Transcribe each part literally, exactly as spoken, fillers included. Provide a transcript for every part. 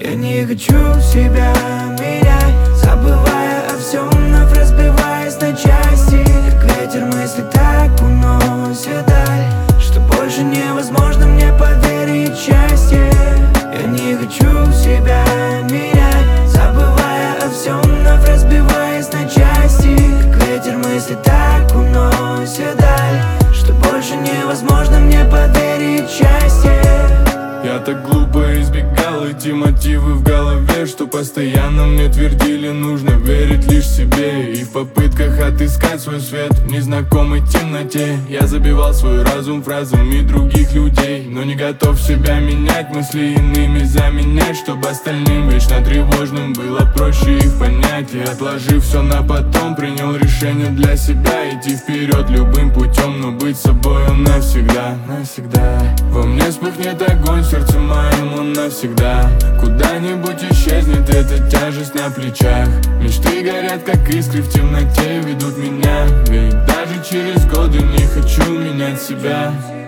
Я не хочу себя менять, забывая о всем, вновь разбиваясь на части. Как ветер мысли так уносит даль, что больше невозможно мне поверить в счастье. Я не хочу себя менять, забывая о всем, вновь разбиваясь на части. Как ветер мысли так уносит даль, что больше невозможно мне поверить в счастье. Я так глупо избегал эти мотивы в голове, что постоянно мне твердили, нужно верить лишь себе. И в попытках отыскать свой свет в незнакомой темноте я забивал свой разум фразами других людей, но не готов себя менять, мысли иными заменять, чтобы остальным вечно тревожным было проще их понять. И отложив все на потом, принял решение для себя идти вперед любым путем, но быть собой навсегда, навсегда. Во мне вспыхнет огонь, сердце моему навсегда. Куда-нибудь исчезнет эта тяжесть на плечах. Мечты горят, как искры в темноте, ведут меня. Ведь даже через годы не хочу менять себя.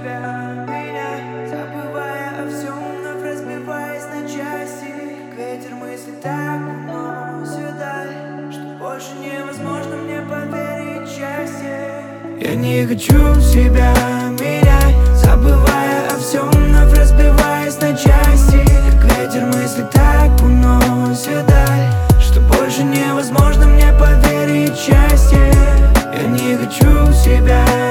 Забывая о всем, вновь разбиваясь на части. Как ветер мысли так уносит даль, что больше невозможно мне поверить в счастье. Я не хочу себя менять, забывая о всем, вновь разбиваясь на части. Как ветер мысли так уносит даль, что больше невозможно мне поверить в счастье. Я не хочу себя